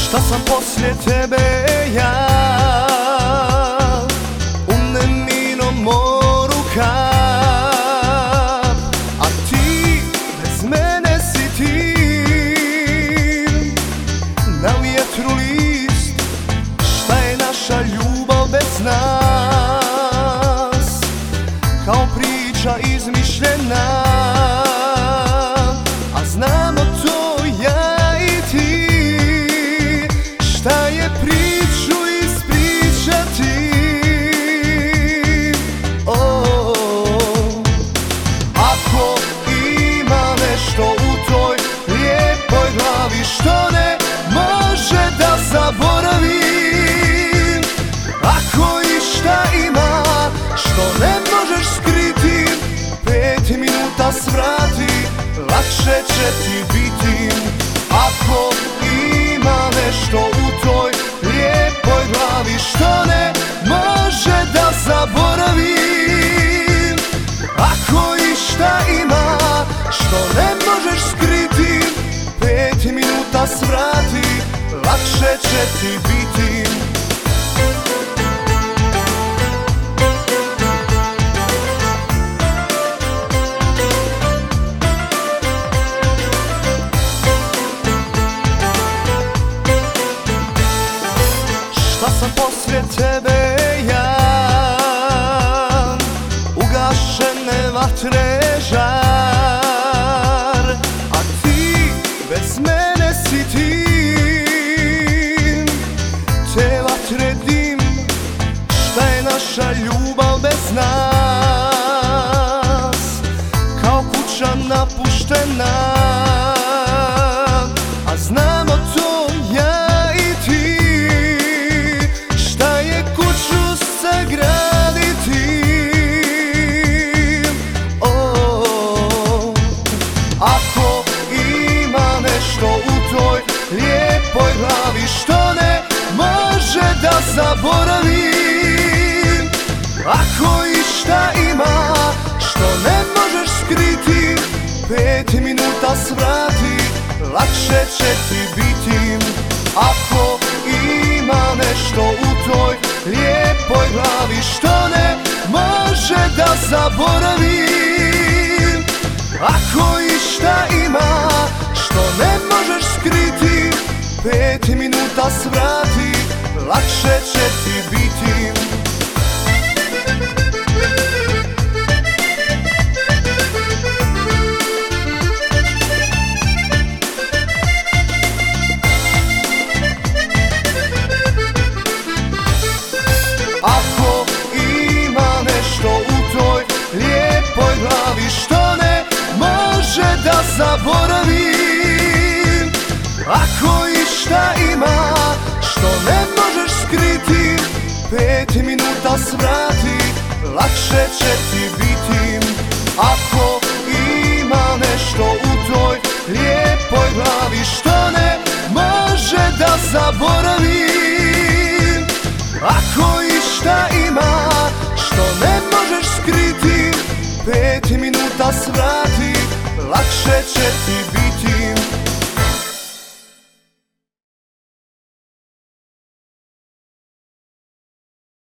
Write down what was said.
Šta sam poslije tebe ja, u neminom moru kap, a ti bez mene si tim, na vjetru list. Šta je naša ljubav bez nas, kao priča izmišljena, a znamo to ja i ti. Šta je priču ispričati? Ako ima nešto u toj lijepoj glavi što ne može da zaboravim, ako išta ima što ne možeš skriti, 5 minuta svrati, lakše će ti biti. Ako ima nešto u toj lijepoj glavi što ne može da zaboravim, ako išta ima što ne možeš skriti, 5 minuta svrati, lakše će ti biti. Šta sam poslije tebe ja, ugašene vatre žar, a ti bez mene si tim, te vatre dim. Šta je naša ljubav bez nas, kao kuća napuštena, a znamo to ja i ti. Šta je kuću sagraditi? Ako ima nešto u toj lijepoj glavi što ne može da zaboravim, ako išta ima što ne možeš skriti, 5 minuta svrati, lakše će ti biti. Ako ima nešto u toj lijepoj glavi što ne može da zaboravim, ako išta ima što ne možeš skriti, 5 minuta svrati, lakše će ti biti. Ako ima nešto u toj lijepoj glavi što ne može da zaboravim, ako išta ima što ne možeš skriti, 5 minuta svrati, lakše će ti biti. Ako ima nešto u toj lijepoj glavi što ne može da zaboravim, ako išta ima što ne možeš skriti, 5 minuta svrati, lakše će ti biti.